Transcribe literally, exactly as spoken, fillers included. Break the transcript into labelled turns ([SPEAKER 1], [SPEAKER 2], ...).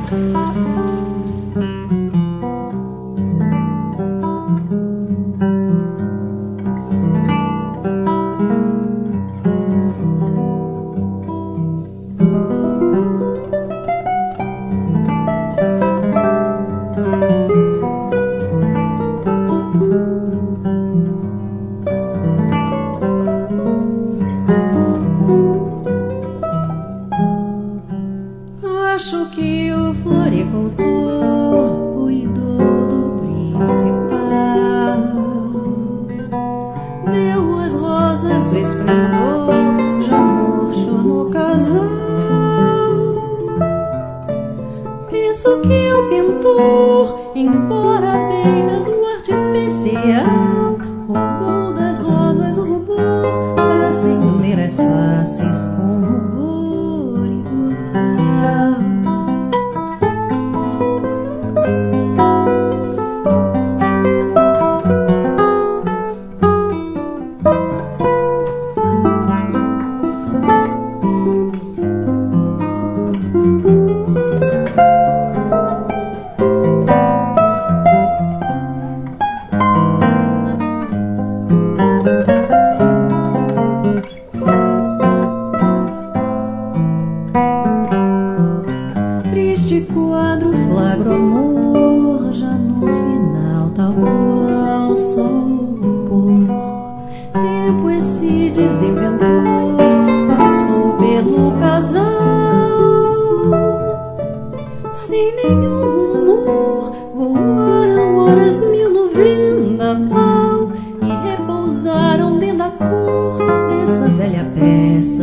[SPEAKER 1] Acho que o floricultor cuidou do principal, deu às rosas o esplendor já murcho no casal. Penso que o pintor, embora à beira do artificial, roubou das rosas o rubor para acender as faces com rubor igual. Triste quadro flagra o amor já no final, tal qual sol pôr. Tempo esse desinventor passou pelo casal sem nenhum rumor. Voaram horas mil no vendaval e repousaram dentro da cor dessa velha peça